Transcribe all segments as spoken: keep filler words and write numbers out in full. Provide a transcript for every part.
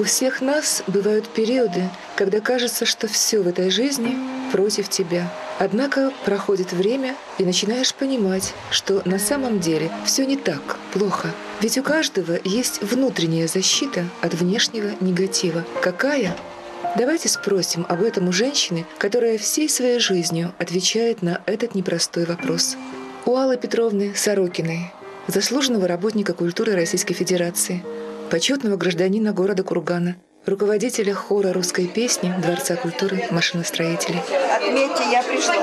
всех нас бывают периоды, когда кажется, что все в этой жизни против тебя. Однако проходит время, и начинаешь понимать, что на самом деле все не так плохо. Ведь у каждого есть внутренняя защита от внешнего негатива. Какая? Давайте спросим об этом у женщины, которая всей своей жизнью отвечает на этот непростой вопрос. У Аллы Петровны Сорокиной, заслуженного работника культуры Российской Федерации, почетного гражданина города Кургана, руководителя хора русской песни Дворца культуры машиностроителей. Отметьте, я пришла.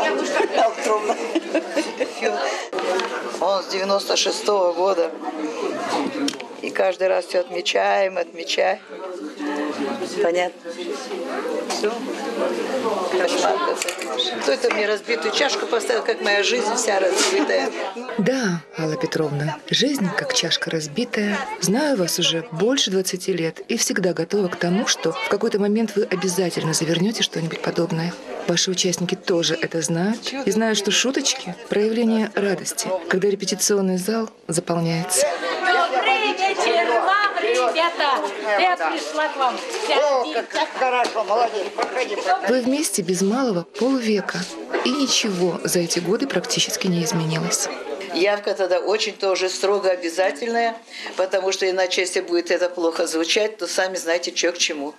Он с девяносто шестого года. И каждый раз все отмечаем, отмечаем. Понятно? Все. Кошмар. Кто это мне разбитую чашку поставил, как моя жизнь вся разбитая? Да, Алла Петровна, жизнь как чашка разбитая. Знаю вас уже больше двадцати лет и всегда готова к тому, что в какой-то момент вы обязательно завернете что-нибудь подобное. Ваши участники тоже это знают и знают, что шуточки – проявление радости, когда репетиционный зал заполняется. Добрый вечер вам, ребята! Я пришла к вам. О, как хорошо, молодец, проходи. Вы вместе без малого полвека, и ничего за эти годы практически не изменилось. Явка тогда очень тоже строго обязательная, потому что иначе, если будет это плохо звучать, то сами знаете, что к чему.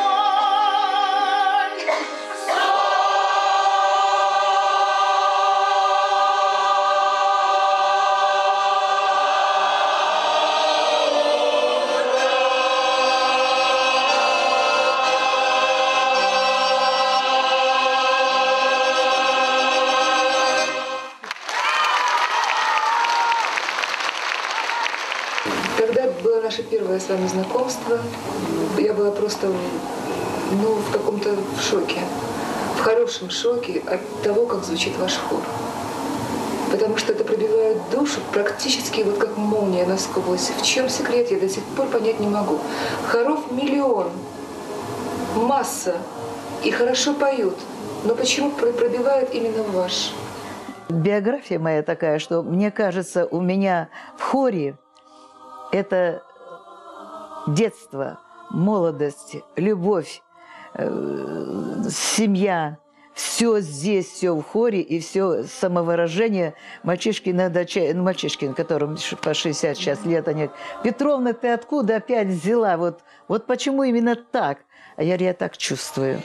Когда было наше первое с вами знакомство, я была просто ну, в каком-то шоке, в хорошем шоке от того, как звучит ваш хор. Потому что это пробивает душу практически вот как молния насквозь. В чем секрет, я до сих пор понять не могу. Хоров миллион, масса, и хорошо поют. Но почему пробивает именно ваш? Биография моя такая, что, мне кажется, у меня в хоре это детство, молодость, любовь, э, семья. Все здесь, все в хоре, и все самовыражение. Мальчишки иногда, ну, мальчишки, которым по шестьдесят сейчас лет, они говорят: Петровна, ты откуда опять взяла? Вот, вот почему именно так? А я говорю, я так чувствую.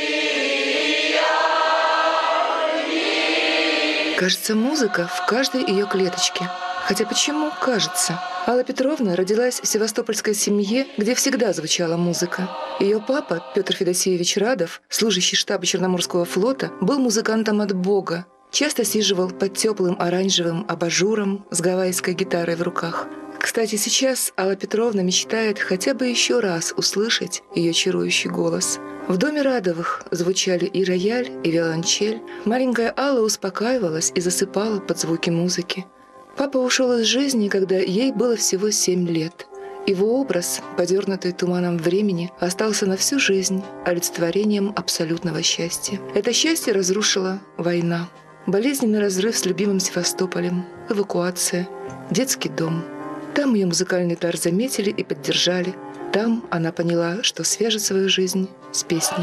Кажется, музыка в каждой ее клеточке. Хотя почему кажется? Алла Петровна родилась в севастопольской семье, где всегда звучала музыка. Ее папа, Петр Федосеевич Радов, служащий штаба Черноморского флота, был музыкантом от Бога. Часто сиживал под теплым оранжевым абажуром с гавайской гитарой в руках. Кстати, сейчас Алла Петровна мечтает хотя бы еще раз услышать ее чарующий голос. В доме Радовых звучали и рояль, и виолончель. Маленькая Алла успокаивалась и засыпала под звуки музыки. Папа ушел из жизни, когда ей было всего семь лет. Его образ, подернутый туманом времени, остался на всю жизнь олицетворением абсолютного счастья. Это счастье разрушила война. Болезненный разрыв с любимым Севастополем, эвакуация, детский дом. Там ее музыкальный дар заметили и поддержали. Там она поняла, что свяжет свою жизнь с песней.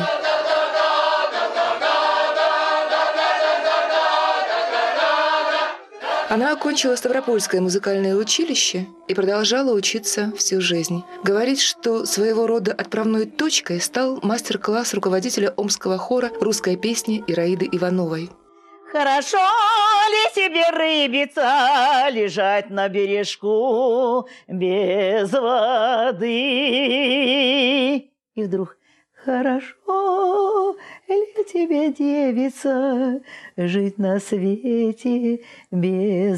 Она окончила Ставропольское музыкальное училище и продолжала учиться всю жизнь. Говорит, что своего рода отправной точкой стал мастер-класс руководителя Омского хора русской песни Ираиды Ивановой. Хорошо ли тебе, рыбица, лежать на бережку без воды? И вдруг: хорошо ли тебе, девица, жить на свете без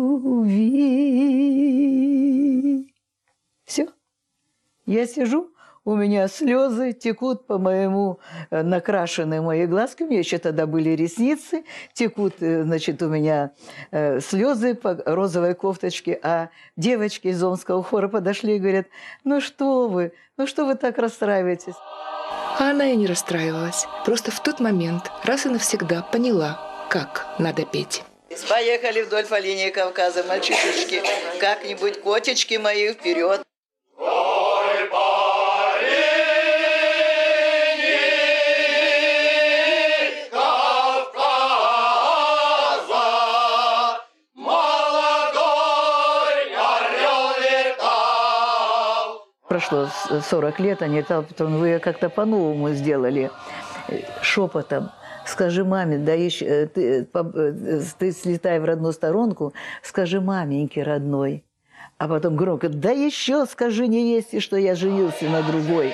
любви? Все. Я сижу, у меня слезы текут по моему, накрашенные мои глазки. У меня еще тогда были ресницы. Текут, значит, у меня э, слезы по розовой кофточке. А девочки из Омского хора подошли и говорят: ну что вы, ну что вы так расстраиваетесь? А она и не расстраивалась. Просто в тот момент раз и навсегда поняла, как надо петь. Поехали вдоль по линии Кавказа, мальчишечки. Как-нибудь, котечки мои, вперед. Ой, парень! прошло сорок лет, они говорят: Петровна, вы как-то по-новому сделали. Шепотом: скажи маме, да еще, ты, ты слетай в родную сторонку, скажи маменьке родной. А потом громко: да еще скажи невесте, что я женился на другой.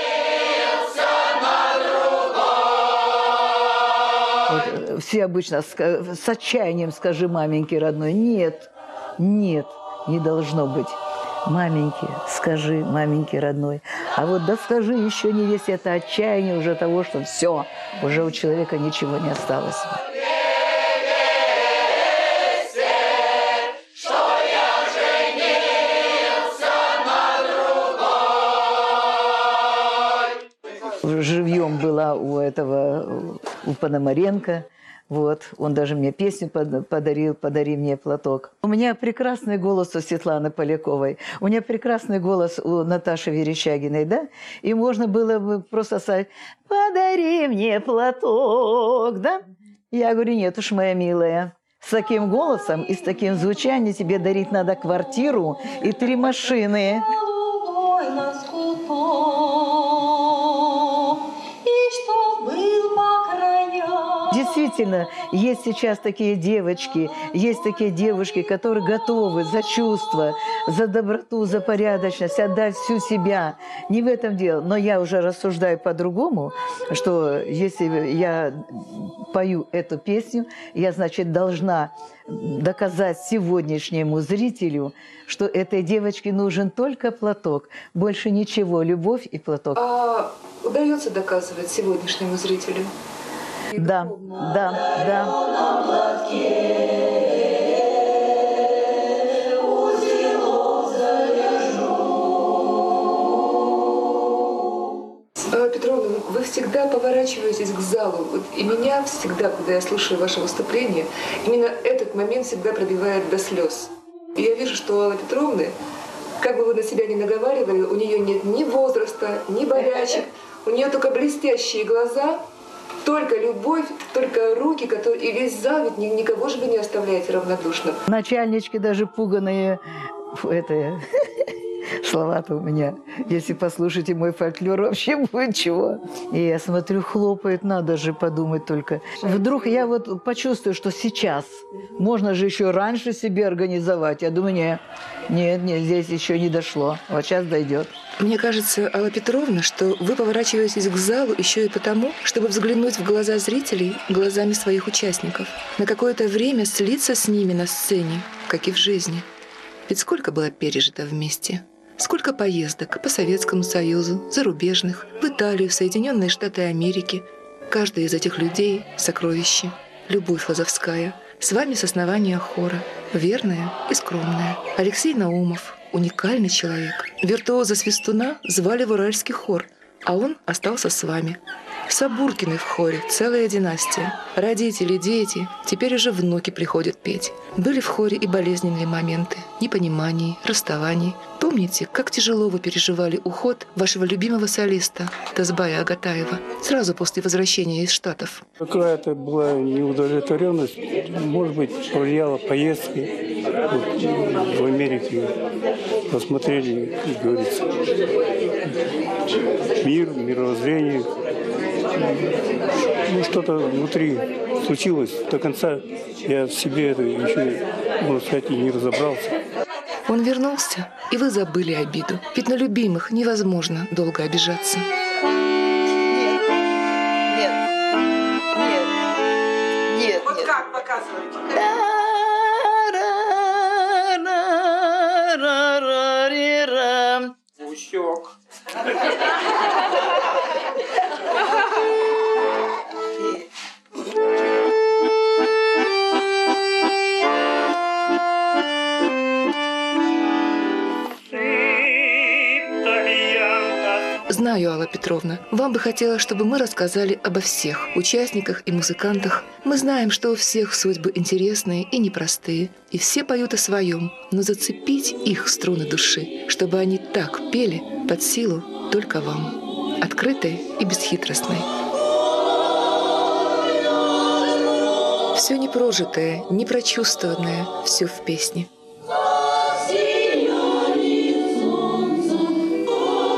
Вот, все обычно с, с отчаянием: скажи маменьке родной. Нет, нет, не должно быть. Маменьке, скажи, маменьке родной. А вот да скажи еще невесте, это отчаяние уже того, что все, уже у человека ничего не осталось. Живьем была у этого, у Пономаренко. Вот, он даже мне песню подарил, «Подари мне платок». У меня прекрасный голос у Светланы Поляковой, у меня прекрасный голос у Наташи Верещагиной, да? И можно было бы просто сказать: «Подари мне платок», да? Я говорю: нет уж, моя милая, с таким голосом и с таким звучанием тебе дарить надо квартиру и три машины. Действительно, есть сейчас такие девочки, есть такие девушки, которые готовы за чувство, за доброту, за порядочность отдать всю себя. Не в этом дело. Но я уже рассуждаю по-другому, что если я пою эту песню, я, значит, должна доказать сегодняшнему зрителю, что этой девочке нужен только платок, больше ничего, любовь и платок. А удается доказывать сегодняшнему зрителю? Да, да, да. Петровна, вы всегда поворачиваетесь к залу. Вот и меня всегда, когда я слушаю ваше выступление, именно этот момент всегда пробивает до слез. И я вижу, что у Аллы Петровны, как бы вы на себя ни наговаривали, у нее нет ни возраста, ни болячек, у нее только блестящие глаза, только любовь, только руки, которые... и весь зал, ведь никого же вы не оставляете равнодушным. Начальнички даже пуганые, это, слова-то у меня. Если послушаете мой фольклор, вообще будет чего. И я смотрю, хлопает, надо же подумать только. Вдруг я вот почувствую, что сейчас можно же еще раньше себе организовать. Я думаю, нет, нет, нет, здесь еще не дошло. Вот сейчас дойдет. Мне кажется, Алла Петровна, что вы поворачиваетесь к залу еще и потому, чтобы взглянуть в глаза зрителей глазами своих участников. На какое-то время слиться с ними на сцене, как и в жизни. Ведь сколько было пережито вместе. Сколько поездок по Советскому Союзу, зарубежных, в Италию, в Соединенные Штаты Америки. Каждый из этих людей — сокровище. Любовь Лозовская, с вами с основания хора, верная и скромная. Алексей Наумов — уникальный человек. Виртуоза свистуна звали в Уральский хор, а он остался с вами. Сабуркины в хоре, целая династия. Родители, дети, теперь уже внуки приходят петь. Были в хоре и болезненные моменты, непониманий, расставаний. Помните, как тяжело вы переживали уход вашего любимого солиста Тазбая Агатаева сразу после возвращения из Штатов? Какая-то была неудовлетворенность, может быть, повлияла поездки вот, в Америке. Посмотрели, как говорится, мир, мировоззрение. Ну, что-то внутри случилось. До конца я в себе это еще, можно сказать, и не разобрался. Он вернулся, и вы забыли обиду. Ведь на любимых невозможно долго обижаться. Нет, нет, нет, нет. Вот как показываете? Ущек. Знаю, Алла Петровна, вам бы хотелось, чтобы мы рассказали обо всех участниках и музыкантах. Мы знаем, что у всех судьбы интересные и непростые, и все поют о своем, но зацепить их струны души, чтобы они так пели, под силу только вам, открытой и бесхитростной. Все непрожитое, непрочувствованное, все в песне.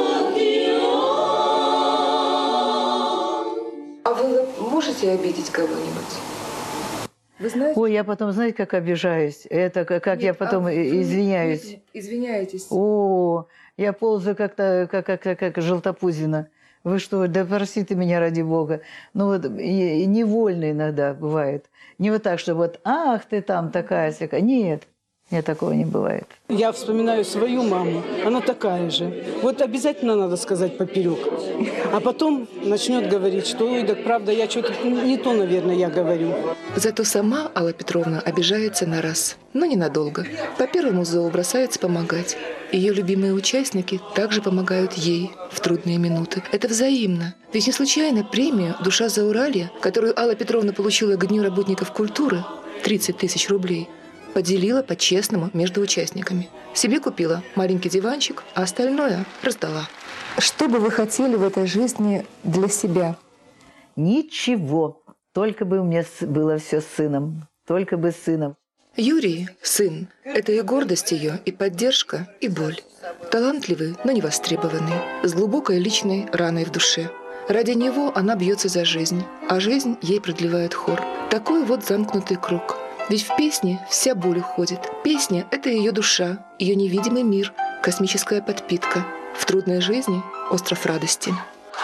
можете обидеть кого-нибудь? Вы знаете? Ой, я потом, знаете, как обижаюсь? Это как, как Нет, я потом а вы- извиняюсь. нет, извиняетесь. О, я ползаю как-то, как, как, как, как желтопузина. Вы что, да прости ты меня ради Бога. Ну вот и, и невольно иногда бывает. Не вот так, что вот, ах, ты там такая-сякая. Нет, нет, такого не бывает. Я вспоминаю свою маму, она такая же. Вот обязательно надо сказать поперек. А потом начнет говорить, что, ой, так правда, я что-то не то, наверное, я говорю. Зато сама Алла Петровна обижается на раз, но ненадолго. По первому зову бросается помогать. Ее любимые участники также помогают ей в трудные минуты. Это взаимно. Ведь не случайно премию «Душа Зауралья», которую Алла Петровна получила к Дню работников культуры, тридцать тысяч рублей, поделила по-честному между участниками. Себе купила маленький диванчик, а остальное раздала. Что бы вы хотели в этой жизни для себя? Ничего. Только бы у меня с- было все с сыном. Только бы с сыном. Юрий, сын, это и гордость ее, и поддержка, и боль. Талантливый, но не востребованный, с глубокой личной раной в душе. Ради него она бьется за жизнь, а жизнь ей продлевает хор. Такой вот замкнутый круг. Ведь в песне вся боль уходит. Песня — это ее душа, ее невидимый мир, космическая подпитка. В трудной жизни — остров радости.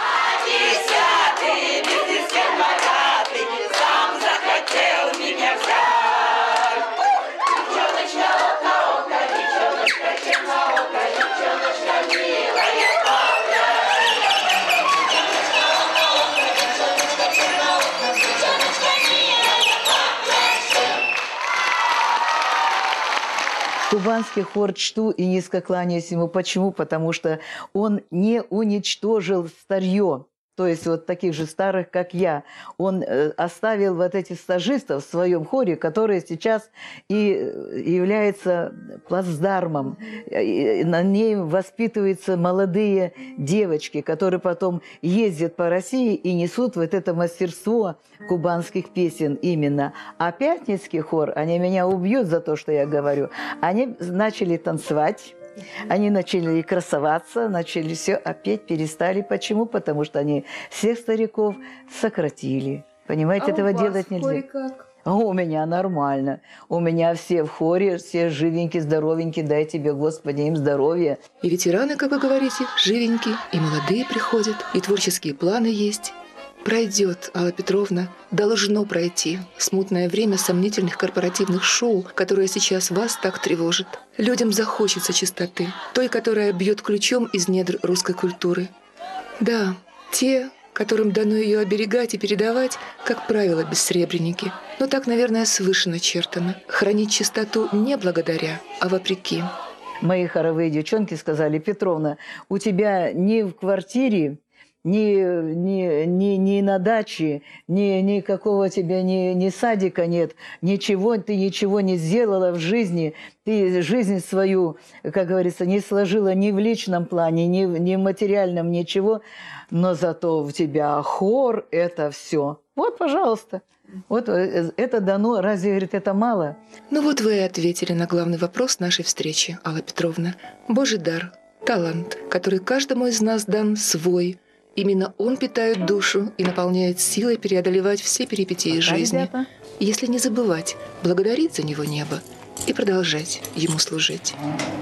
Кубанский хор чту и низко кланяюсь ему. Почему? Потому что он не уничтожил старье. То есть вот таких же старых, как я. Он э, оставил вот этих стажистов в своем хоре, которые сейчас и являются плацдармом. И на ней воспитываются молодые девочки, которые потом ездят по России и несут вот это мастерство кубанских песен именно. А Пятницкий хор, они меня убьют за то, что я говорю, они начали танцевать. Они начали красоваться, начали все, а петь перестали. Почему? Потому что они всех стариков сократили. Понимаете, этого делать нельзя. Как? А у меня нормально. У меня все в хоре, все живенькие, здоровенькие. Дай тебе, Господи, им здоровья. И ветераны, как вы говорите, живенькие, и молодые приходят, и творческие планы есть. Пройдет, Алла Петровна, должно пройти смутное время сомнительных корпоративных шоу, которое сейчас вас так тревожит. Людям захочется чистоты, той, которая бьет ключом из недр русской культуры. Да, те, которым дано ее оберегать и передавать, как правило, бессребреники. Но так, наверное, свыше начертано. Хранить чистоту не благодаря, а вопреки. Мои хоровые девчонки сказали: Петровна, у тебя ни в квартире, Ни, ни, ни, ни на даче, ни, никакого тебя ни, ни садика нет, ничего, ты ничего не сделала в жизни, ты жизнь свою, как говорится, не сложила ни в личном плане, ни, ни в материальном, ничего, но зато у тебя хор – это все. Вот, пожалуйста. Вот это дано, разве, говорит, это мало? Ну вот вы и ответили на главный вопрос нашей встречи, Алла Петровна. Божий дар, талант, который каждому из нас дан свой. Именно он питает душу и наполняет силой преодолевать все перипетии Пока, жизни. ребята. Если не забывать благодарить за него небо и продолжать ему служить.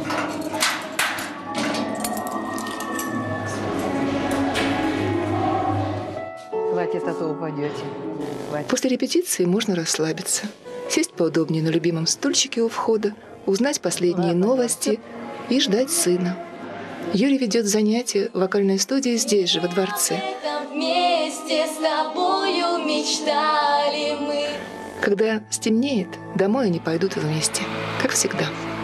Хватит, а то упадете. Хватит. После репетиции можно расслабиться, сесть поудобнее на любимом стульчике у входа, узнать последние новости и ждать сына. Юрий ведет занятия в вокальной студии здесь же, во дворце. Вместе с тобою мечтали мы. Когда стемнеет, домой они пойдут вместе, как всегда.